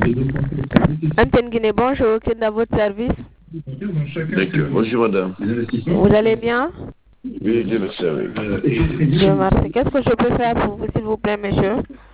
Antenne Guinée, bonjour, qui est à votre service? D'accord. Bonjour madame. Vous allez bien? Oui, Dieu merci. Dieu merci. Qu'est-ce que je peux faire pour vous, s'il vous plaît, monsieur?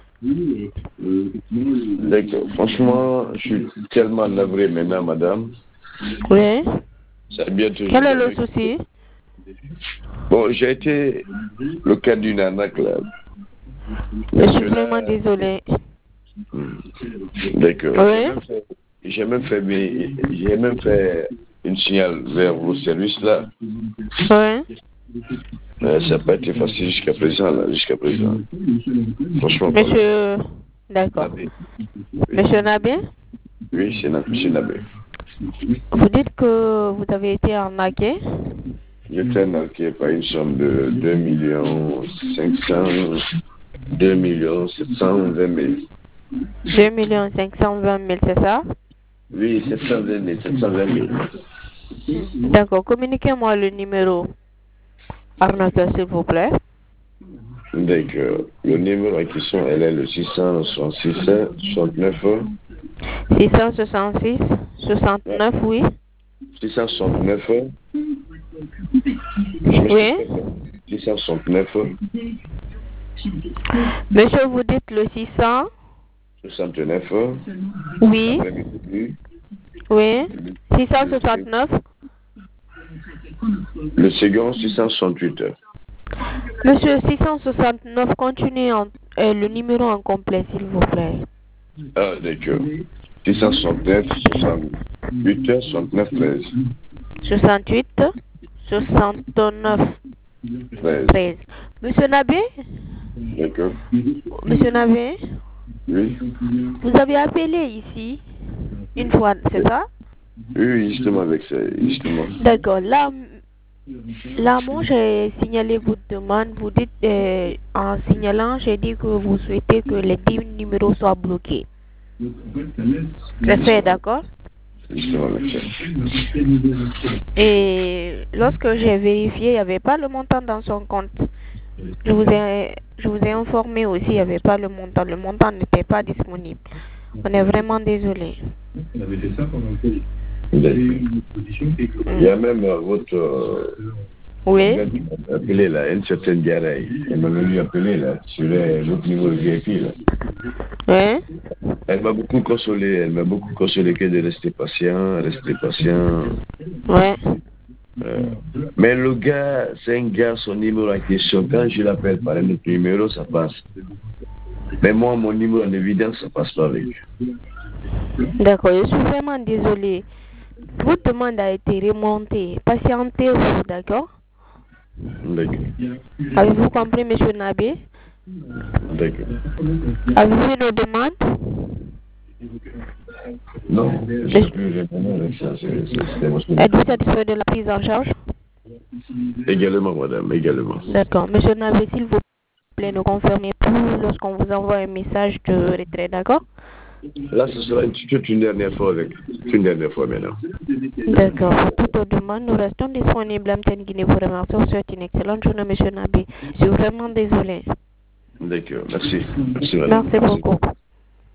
D'accord. Franchement, je suis tellement navré maintenant, madame. Oui. Ça a bien toujours. Quel est le souci? Bon, j'ai été le cas d'une arnaque là. Je suis vraiment désolé. D'accord. Oui. J'ai même fait une signal vers vos services là. Oui. Ça n'a pas été facile jusqu'à présent là, Franchement. Monsieur, d'accord. Nabé. Monsieur Nabé? Oui, c'est monsieur Nabé. Vous dites que vous avez été arnaqué? J'ai été arnaqué par une somme de 2 720 000. 2 520 000, c'est ça? Oui, 720 000. D'accord. Communiquez-moi le numéro arnaqueur, s'il vous plaît. D'accord. Le numéro en question, elle est le 666 69. 666 69, oui. 669. Oui. 669. Monsieur, vous dites le 600? 69. Oui. Oui. 669. Le second, 668. Monsieur, 669, continuez le numéro en complet, s'il vous plaît. Ah, d'accord. 669, 68, 69, 13. 68, 69, 13. Monsieur Nabé? D'accord. Monsieur Nabé? Oui. Vous avez appelé ici une fois, c'est ça? Oui, justement avec ça, justement. D'accord. Là, moi, j'ai signalé votre demande. Vous dites, en signalant, j'ai dit que vous souhaitez que les 10 numéros soient bloqués. C'est fait, d'accord? Justement avec ça. Et lorsque j'ai vérifié, il n'y avait pas le montant dans son compte. Je vous ai informé aussi, il n'y avait pas le montant. Le montant n'était pas disponible. On est vraiment désolé. Il y a même votre... Oui. Appelé là, une certaine diarrhée. Elle m'a venu appeler là, sur l'autre niveau de VIP là. Oui. Elle m'a beaucoup consolé que de rester patient. Ouais. Mais le gars, c'est un gars, son numéro en question, quand je l'appelle par un autre numéro, ça passe. Mais moi, mon numéro en évidence, ça passe pas avec. D'accord, je suis vraiment désolée. Votre demande a été remontée. Patientez-vous, d'accord? D'accord. Avez-vous compris, monsieur Nabé? D'accord. Avez-vous une demande? Non, je ne plus répondre avec ça. Êtes-vous satisfait de la prise en charge? Également, madame, également. D'accord. Monsieur Nabé, s'il vous plaît, ne confirmez plus lorsqu'on vous envoie un message de retrait, d'accord? Là, ce sera une dernière fois maintenant. D'accord. Pour toute demande, nous restons disponibles. Amten Guinée vous remercie. On souhaite une excellente journée, monsieur Nabé. Je suis vraiment désolé. D'accord, merci. Merci, madame. Merci beaucoup.